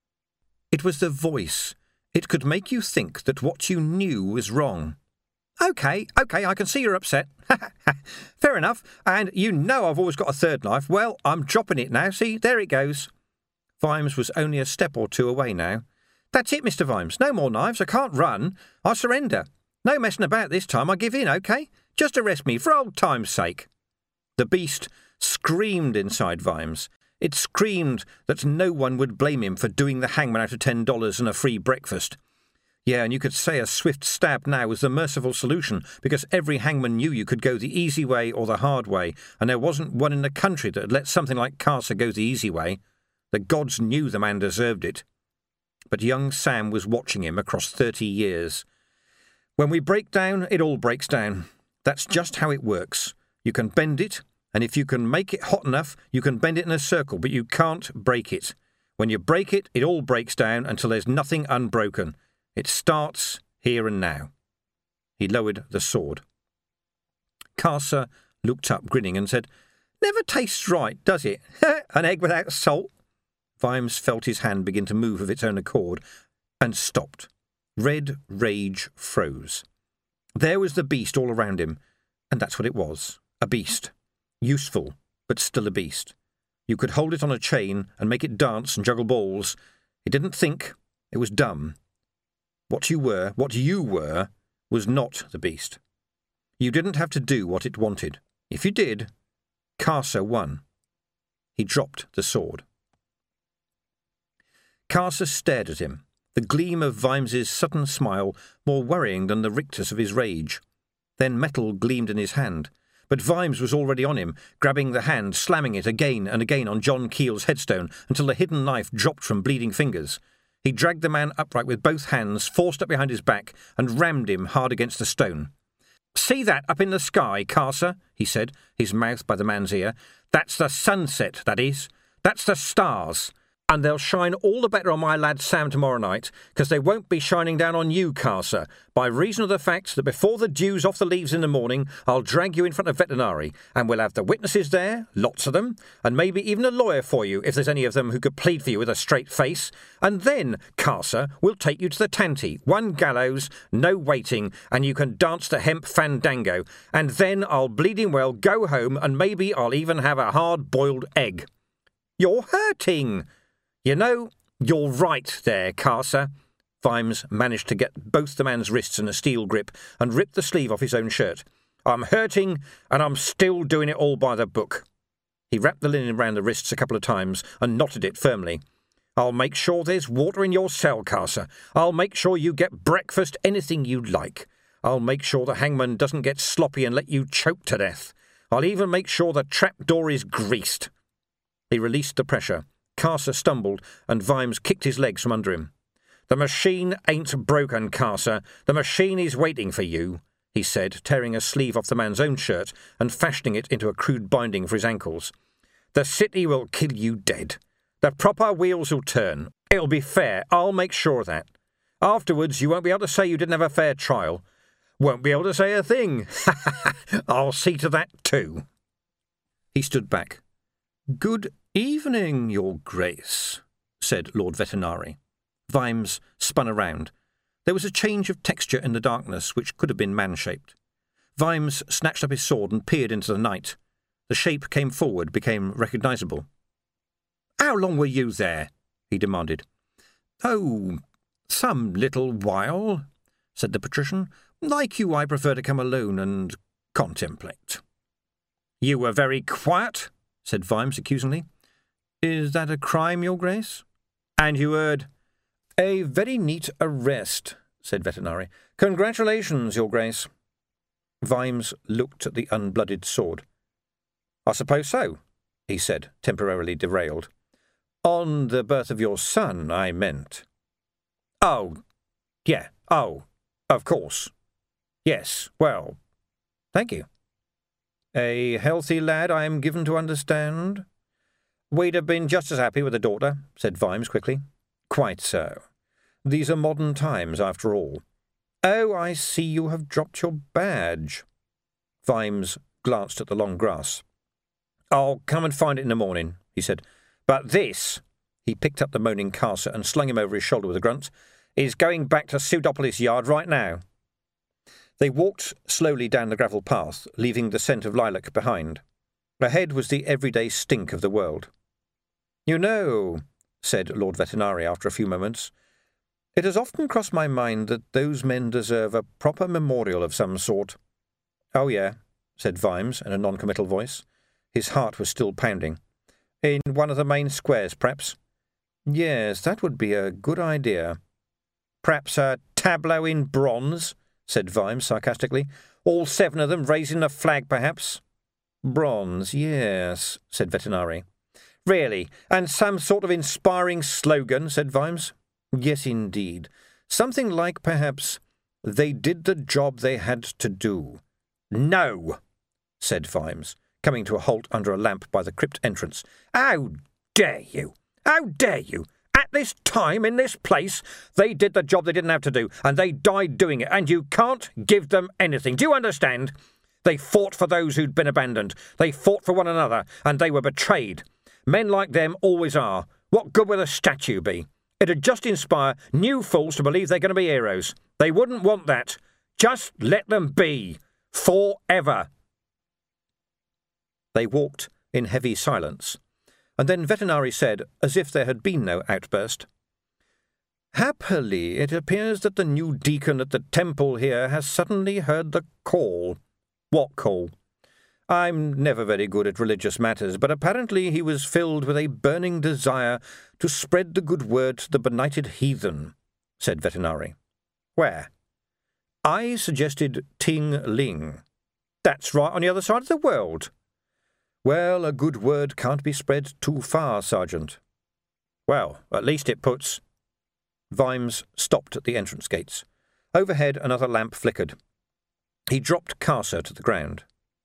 It was the voice. It could make you think that what you knew was wrong. "OK, OK, I can see you're upset. Fair enough. And you know I've always got a third knife. Well, I'm dropping it now. See, there it goes." Vimes was only a step or two away now. "That's it, Mister Vimes. No more knives. I can't run. I surrender. No messing about this time. I give in, OK? Just arrest me for old time's sake." The beast screamed inside Vimes. It screamed that no one would blame him for doing the hangman out of ten dollars and a free breakfast. Yeah, and you could say a swift stab now was the merciful solution, because every hangman knew you could go the easy way or the hard way, and there wasn't one in the country that had let something like Carcer go the easy way. The gods knew the man deserved it. But young Sam was watching him across thirty years. When we break down, it all breaks down. That's just how it works. You can bend it, and if you can make it hot enough, you can bend it in a circle, but you can't break it. When you break it, it all breaks down until there's nothing unbroken. It starts here and now. He lowered the sword. Carcer looked up, grinning, and said, "Never tastes right, does it? An egg without salt." Vimes felt his hand begin to move of its own accord, and stopped. Red rage froze. There was the beast all around him, and that's what it was, a beast. Useful, but still a beast. You could hold it on a chain and make it dance and juggle balls. It didn't think, it was dumb. What you were, what you were, was not the beast. You didn't have to do what it wanted. If you did, Carcer won. He dropped the sword. Carcer stared at him, the gleam of Vimes's sudden smile more worrying than the rictus of his rage. Then metal gleamed in his hand, but Vimes was already on him, grabbing the hand, slamming it again and again on John Keel's headstone until the hidden knife dropped from bleeding fingers. He dragged the man upright with both hands, forced up behind his back, and rammed him hard against the stone. "See that up in the sky, Carcer?" he said, his mouth by the man's ear. "That's the sunset, that is. That's the stars. And they'll shine all the better on my lad Sam tomorrow night, because they won't be shining down on you, Carcer, by reason of the fact that before the dew's off the leaves in the morning, I'll drag you in front of veterinary, and we'll have the witnesses there, lots of them, and maybe even a lawyer for you, if there's any of them who could plead for you with a straight face. And then, Carcer, we'll take you to the tanty, one gallows, no waiting, and you can dance the hemp fandango, and then I'll bleeding well go home, and maybe I'll even have a hard-boiled egg." "You're hurting!" "You know, you're right there, Carcer." Vimes managed to get both the man's wrists in a steel grip and ripped the sleeve off his own shirt. "I'm hurting, and I'm still doing it all by the book." He wrapped the linen round the wrists a couple of times and knotted it firmly. "I'll make sure there's water in your cell, Carcer. I'll make sure you get breakfast, anything you like. I'll make sure the hangman doesn't get sloppy and let you choke to death. I'll even make sure the trap-door is greased." He released the pressure. Carcer stumbled, and Vimes kicked his legs from under him. "The machine ain't broken, Carcer. The machine is waiting for you," he said, tearing a sleeve off the man's own shirt and fashioning it into a crude binding for his ankles. "The city will kill you dead. The proper wheels will turn. It'll be fair. I'll make sure of that. Afterwards, you won't be able to say you didn't have a fair trial. Won't be able to say a thing. I'll see to that too." He stood back. "Good evening, Your Grace," said Lord Vetinari. Vimes spun around. There was a change of texture in the darkness which could have been man-shaped. Vimes snatched up his sword and peered into the night. The shape came forward, became recognisable. "How long were you there?" he demanded. "Oh, some little while," said the patrician. "Like you, I prefer to come alone and contemplate." "You were very quiet," said Vimes accusingly. "Is that a crime, Your Grace?" "And you heard—" "A very neat arrest," said Vetinari. "Congratulations, Your Grace." Vimes looked at the unblooded sword. "I suppose so," he said, temporarily derailed. "On the birth of your son, I meant." "Oh, yeah, oh, of course. Yes, well, thank you." "A healthy lad, I am given to understand?" "We'd have been just as happy with a daughter," said Vimes quickly. "Quite so. These are modern times, after all." "Oh, I see you have dropped your badge." Vimes glanced at the long grass. "I'll come and find it in the morning," he said. "But this," he picked up the moaning Carcer and slung him over his shoulder with a grunt, "is going back to Pseudopolis Yard right now." They walked slowly down the gravel path, leaving the scent of lilac behind. Ahead was the everyday stink of the world. "You know," said Lord Vetinari after a few moments, "it has often crossed my mind that those men deserve a proper memorial of some sort." "Oh, yeah," said Vimes in a non-committal voice. His heart was still pounding. "In one of the main squares, perhaps?" "Yes, that would be a good idea." "Perhaps a tableau in bronze, said Vimes sarcastically. All seven of them raising a flag, perhaps. Bronze, yes, said Vetinari. Really, and some sort of inspiring slogan, said Vimes. Yes, indeed. Something like, perhaps, they did the job they had to do. No, said Vimes, coming to a halt under a lamp by the crypt entrance. How dare you? How dare you? At this time, in this place, they did the job they didn't have to do, and they died doing it, and you can't give them anything. Do you understand? They fought for those who'd been abandoned. They fought for one another, and they were betrayed. Men like them always are. What good would a statue be? It'd just inspire new fools to believe they're going to be heroes. They wouldn't want that. Just let them be. Forever. They walked in heavy silence, and then Vetinari said, as if there had been no outburst, Happily, it appears that the new deacon at the temple here has suddenly heard the call. What call? I'm never very good at religious matters, but apparently he was filled with a burning desire to spread the good word to the benighted heathen, said Vetinari. Where? I suggested Ting Ling. That's right on the other side of the world. Well, a good word can't be spread too far, Sergeant. Well, at least it puts... Vimes stopped at the entrance gates. Overhead another lamp flickered. He dropped Carcer to the ground.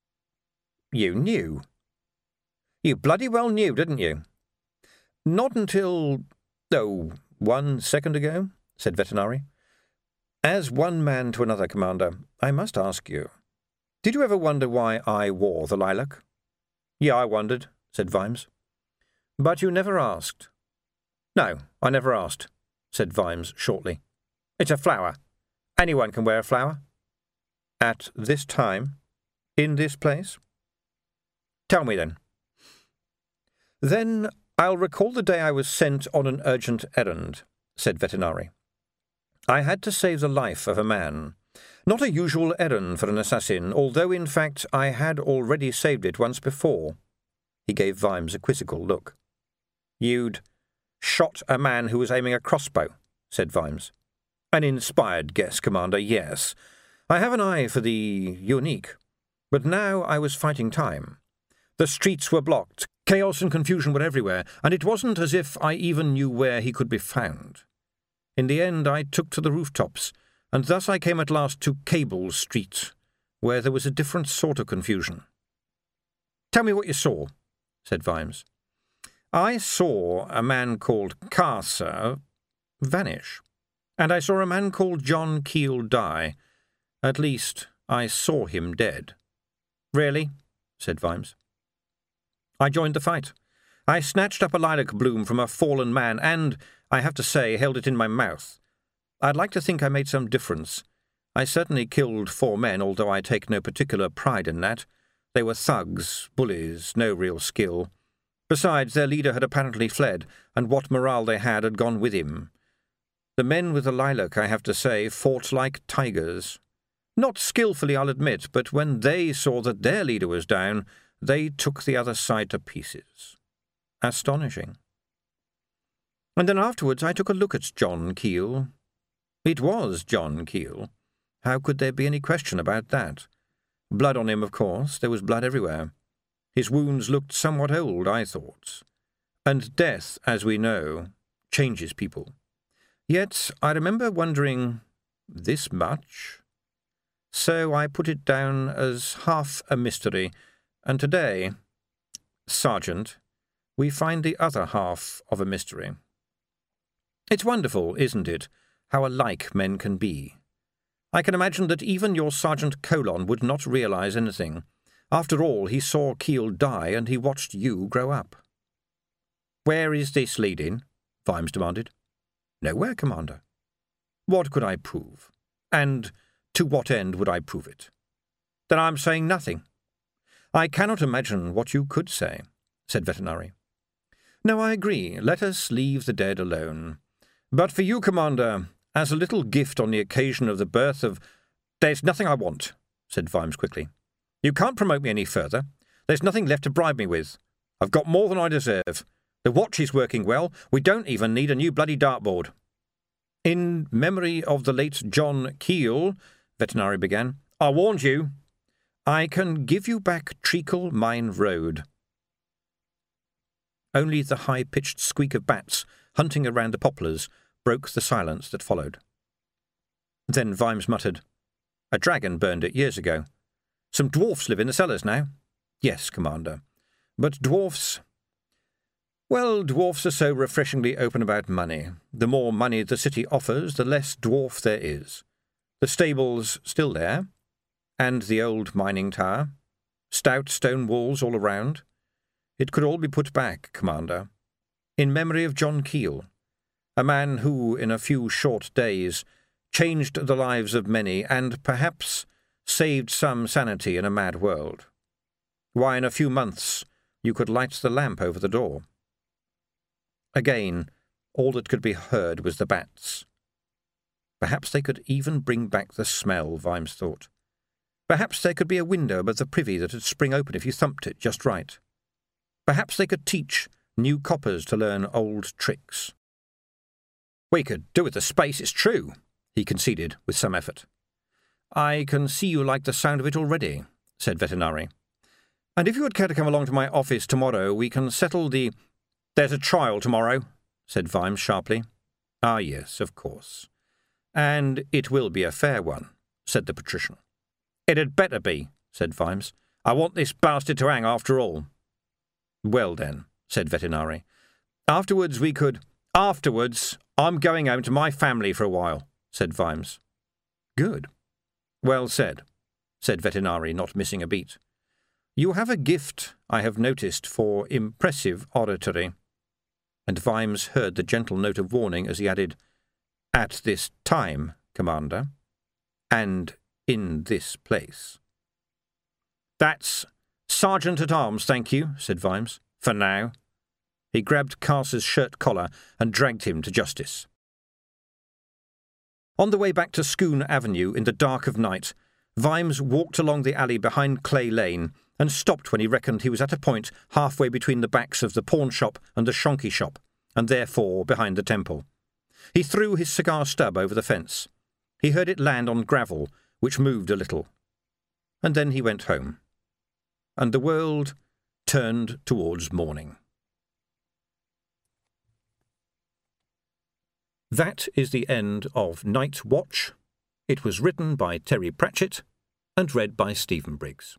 You knew. You bloody well knew, didn't you? Not until, oh, one second ago, said Vetinari. As one man to another, Commander, I must ask you, did you ever wonder why I wore the lilac? Yeah, I wondered, said Vimes. But you never asked. No, I never asked, said Vimes shortly. It's a flower. Anyone can wear a flower. At this time? In this place? Tell me, then. Then I'll recall the day I was sent on an urgent errand, said Vetinari. I had to save the life of a man. Not a usual errand for an assassin, although, in fact, I had already saved it once before. He gave Vimes a quizzical look. You'd shot a man who was aiming a crossbow, said Vimes. An inspired guess, Commander, yes. I have an eye for the unique. But now I was fighting time. The streets were blocked, chaos and confusion were everywhere, and it wasn't as if I even knew where he could be found. In the end I took to the rooftops, and thus I came at last to Cable Street, where there was a different sort of confusion. Tell me what you saw, said Vimes. I saw a man called Carcer vanish, and I saw a man called John Keel die. At least, I saw him dead. Really? Said Vimes. I joined the fight. I snatched up a lilac bloom from a fallen man and, I have to say, held it in my mouth. I'd like to think I made some difference. I certainly killed four men, although I take no particular pride in that. They were thugs, bullies, no real skill. Besides, their leader had apparently fled, and what morale they had had gone with him. The men with the lilac, I have to say, fought like tigers. Not skillfully, I'll admit, but when they saw that their leader was down, they took the other side to pieces. Astonishing. And then afterwards I took a look at John Keel. It was John Keel. How could there be any question about that? Blood on him, of course. There was blood everywhere. His wounds looked somewhat old, I thought. And death, as we know, changes people. Yet I remember wondering, this much? So I put it down as half a mystery, and today, Sergeant, we find the other half of a mystery. It's wonderful, isn't it, how alike men can be? I can imagine that even your Sergeant Colon would not realize anything. After all, he saw Keel die, and he watched you grow up. Where is this leading? Vimes demanded. Nowhere, Commander. What could I prove? And to what end would I prove it? Then I'm saying nothing. I cannot imagine what you could say, said Vetinari. No, I agree. Let us leave the dead alone. But for you, Commander, as a little gift on the occasion of the birth of... There's nothing I want, said Vimes quickly. You can't promote me any further. There's nothing left to bribe me with. I've got more than I deserve. The watch is working well. We don't even need a new bloody dartboard. In memory of the late John Keel, Vetinari began, I warned you. I can give you back Treacle Mine Road. Only the high-pitched squeak of bats hunting around the poplars broke the silence that followed. Then Vimes muttered, A dragon burned it years ago. Some dwarfs live in the cellars now. Yes, Commander. But dwarfs... Well, dwarfs are so refreshingly open about money. The more money the city offers, the less dwarf there is. The stable's still there, and the old mining tower. Stout stone walls all around. It could all be put back, Commander, in memory of John Keel, a man who, in a few short days, changed the lives of many and, perhaps, saved some sanity in a mad world. Why, in a few months, you could light the lamp over the door. Again, all that could be heard was the bats. Perhaps they could even bring back the smell, Vimes thought. Perhaps there could be a window above the privy that would spring open if you thumped it just right. Perhaps they could teach new coppers to learn old tricks. We could do with the space, it's true, he conceded with some effort. I can see you like the sound of it already, said Vetinari. And if you would care to come along to my office tomorrow, we can settle the... There's a trial tomorrow, said Vimes sharply. Ah, yes, of course. And it will be a fair one, said the patrician. It had better be, said Vimes. I want this bastard to hang after all. Well then, said Vetinari. Afterwards we could... Afterwards, I'm going home to my family for a while, said Vimes. Good. Well said, said Vetinari, not missing a beat. You have a gift, I have noticed, for impressive oratory. And Vimes heard the gentle note of warning as he added, At this time, Commander, and in this place. That's Sergeant-at-Arms, thank you, said Vimes, for now. He grabbed Carcer's shirt collar and dragged him to justice. On the way back to Scone Avenue in the dark of night, Vimes walked along the alley behind Clay Lane and stopped when he reckoned he was at a point halfway between the backs of the pawn-shop and the shonky shop, and therefore behind the temple. He threw his cigar stub over the fence. He heard it land on gravel, which moved a little. And then he went home. And the world turned towards morning. That is the end of Night Watch. It was written by Terry Pratchett and read by Stephen Briggs.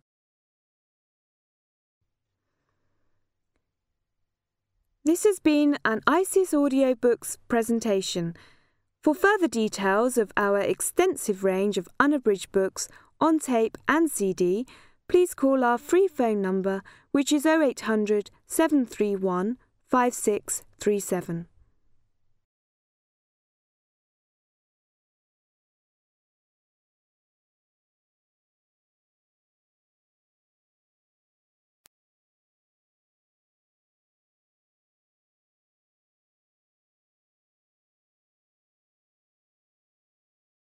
This has been an ISIS Audiobooks presentation. For further details of our extensive range of unabridged books on tape and C D, please call our free phone number, which is oh eight hundred, seven three one, five six three seven.